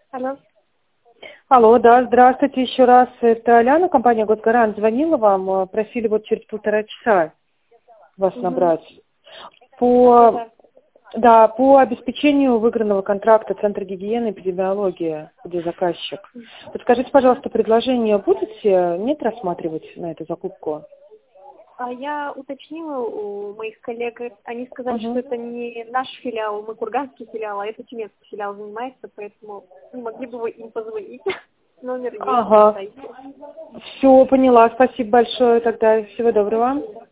Алло. Алло, да, здравствуйте еще раз. Это Аляна, компания «Госгарант». Звонила вам, просили вот через 1,5 часа вас набрать. По обеспечению выигранного контракта Центр гигиены и эпидемиологии, где заказчик. Подскажите, пожалуйста, предложение будете, нет, рассматривать на эту закупку? Я уточнила у моих коллег, они сказали, что это не наш филиал, мы курганский филиал, а это тюменский филиал занимается, поэтому не могли бы вы им позвонить. Номер есть на сайте. Все, поняла. Спасибо большое тогда. Всего доброго.